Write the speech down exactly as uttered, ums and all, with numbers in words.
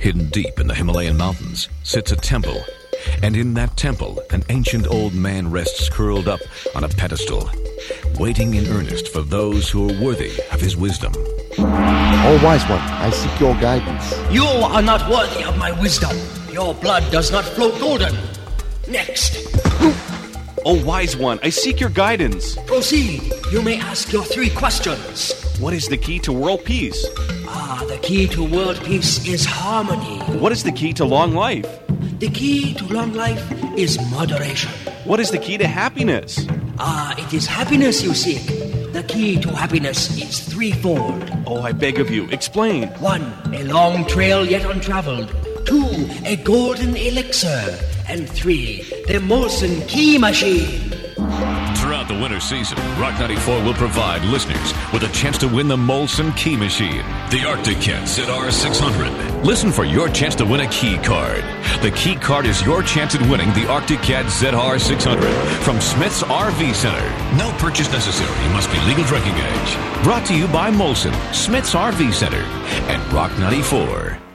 Hidden deep in the Himalayan mountains sits a temple, and in that temple an ancient old man rests curled up on a pedestal, waiting in earnest for those who are worthy of his wisdom. O wise one, I seek your guidance. You are not worthy of my wisdom. Your blood does not flow golden. Next. O wise one, I seek your guidance. Proceed. You may ask your three questions. What is the key to world peace? Ah, the key to world peace is harmony. What is the key to long life? The key to long life is moderation. What is the key to happiness? Ah, it is happiness you seek. The key to happiness is threefold. Oh, I beg of you, explain. One, a long trail yet untraveled. Two, a golden elixir. And three, the Molson Key Machine. Throughout the winter season, Rock ninety-four will provide listeners with a chance to win the Molson Key Machine, the Arctic Cat Z R six hundred. Listen for your chance to win a key card. The key card is your chance at winning the Arctic Cat Z R six hundred from Smith's R V Center. No purchase necessary. You must be legal drinking age. Brought to you by Molson, Smith's R V Center, and Rock ninety-four.